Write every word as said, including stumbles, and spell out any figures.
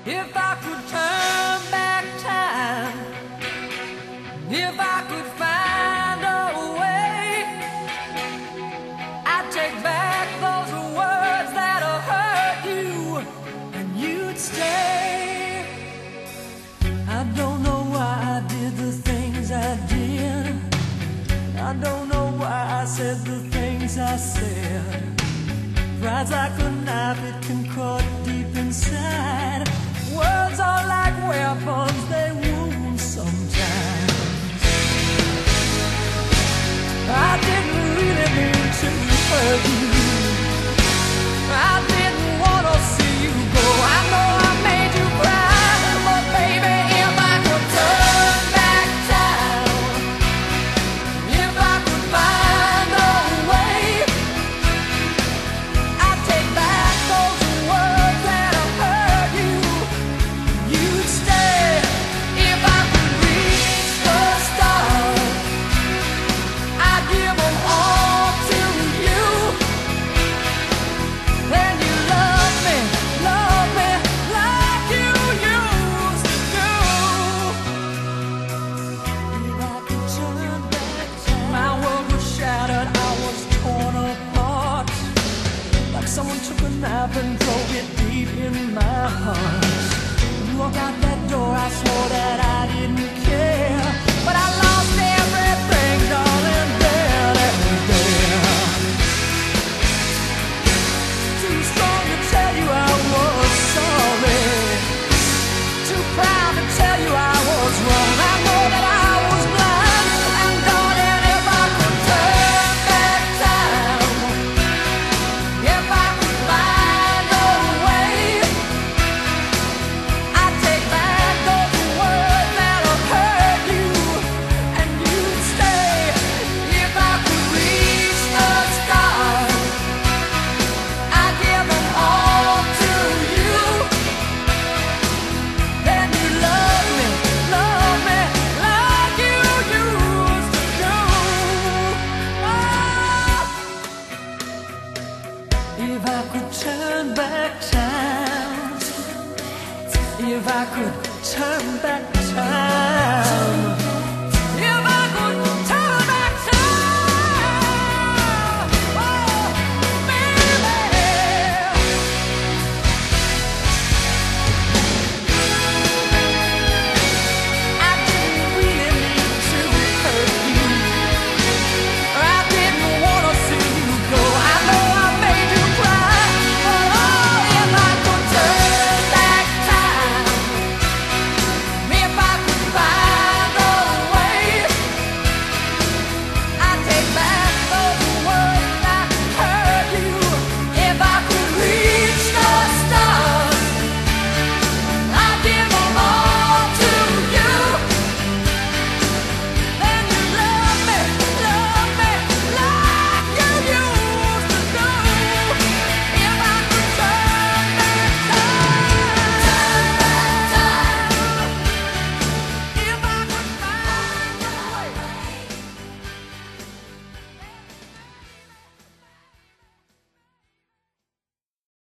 If I could turn back time, if I could find a way, I'd take back those words that have hurt you, and you'd stay. I don't know why I did the things I did. I don't know why I said the things I said. Pride's like a knife, it can cut deep inside. Words are like weapons, they wound sometimes. I didn't really mean to hurt you. I didn't want to see you go. I know I made you cry, but baby, if I could turn back time, if I could find a way, I'd take back those words that have hurt you. You'd stay. If I could reach the stars, I'd give them all to you. Then you love me, love me like you used to. If I could turn back time, my world was shattered, I was torn apart. Like someone took a knife and drove it deep in my heart. You walk out that door, I swore that I didn't